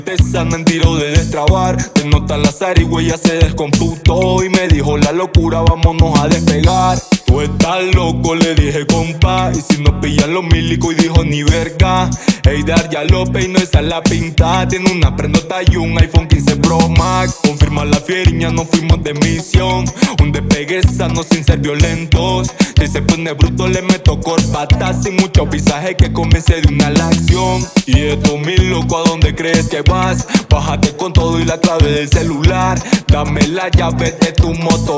Esa mentira de destrabar, te nota la zarigüeya se descomputó y me dijo la locura, vámonos a despegar. Tú estás loco, le dije compa, y si nos pillan los milicos, y dijo ni verga. Eidar ya lo peinó, esa es la pinta. Tiene una prendota y un iPhone 15 Pro Max. Confirma la fieriña, nos fuimos de misión. Un despegue sano sin ser violentos. Si se pone bruto le meto corbatas sin mucho pisaje que comience de una la acción. Y esto mi loco, ¿a dónde crees que vas? Bájate con todo y la clave del celular. Dame la llave de tu moto.